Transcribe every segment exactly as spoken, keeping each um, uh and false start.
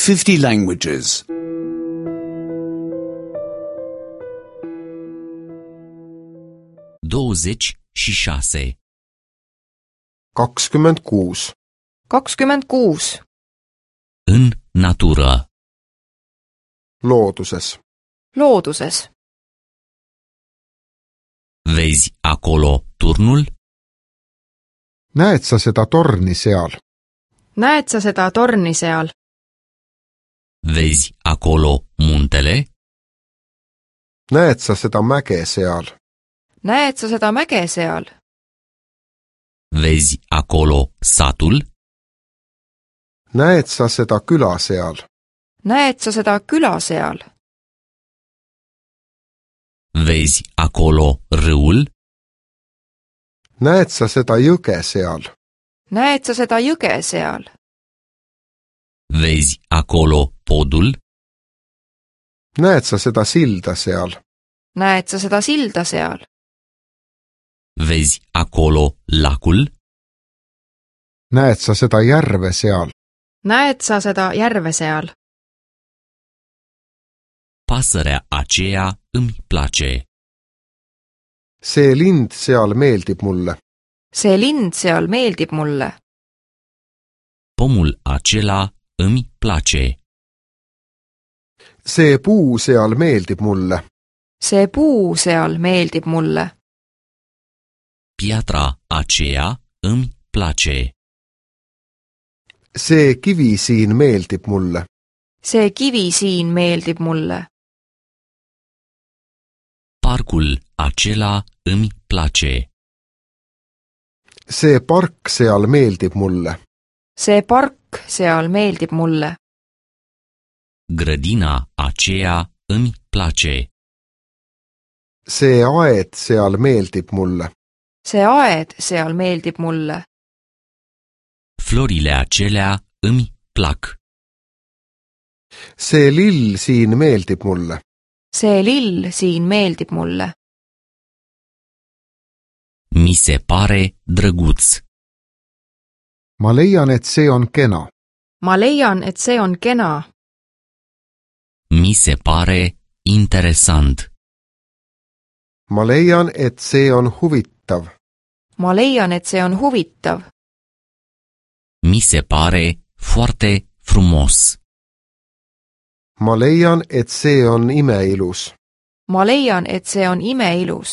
fifty languages. douăzeci și șase. kakskümmend kuus. kakskümmend kuus. În natură. Looduses. Looduses. Vezi acolo turnul? Näed sa seda torni seal? Näed sa seda torni seal? Vezi acolo muntele? Näed sa seda mäge seal? Näed sa seda mäge seal? Vezi acolo satul? Näed sa seda küla seal? Näed sa seda küla seal? Vezi acolo râul? Näed sa seda jõge seal? Näed sa seda jõge seal? Vezi acolo podul? Näed sa seda silda seal? Näed sa seda silda seal? Vezi acolo lacul? Näed sa seda järve seal? Näed sa seda järve seal? Pasărea aceea îmi place. See lind seal meeldib mulle. See lind seal meeldib mulle. Pomul acela îmi place. See puu seal meeldib mulle. See puu seal meeldib mulle. Piatra aceea îmi place. See kivi siin meeldib mulle. See kivi siin meeldib mulle. Parcul acela îmi place. See park seal meeldib mulle. See park seal meeldib mulle. Grădina aceea îmi place. See aed seal meeldib mulle. See aed seal meeldib mulle. Florile acelea îmi plac. See lill siin meeldib mulle. See lill siin meeldib mulle. Mi se pare drăguț. Ma leian, et see on kena. Ma leian, et see on kena. Mi se pare interesant. Ma leian, et see on huvitav. Ma leian, et see on huvitav. Mi se pare foarte frumos. Ma leian, et see on imeilus. Ma leian, et see on imeilus.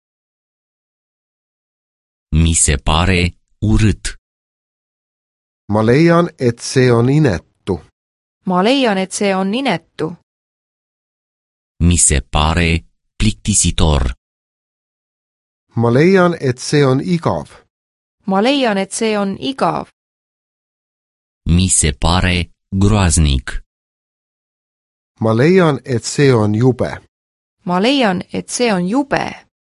Mi se pare urât. Ma leian, et see on inetu. Ma leian, et see on inetu. Mi se pare plictisitor. Ma leian, et see on igav. Ma leian, et see on igav. Mi se pare groaznic. Ma leian, et see on jube. Ma leian, et see on jube.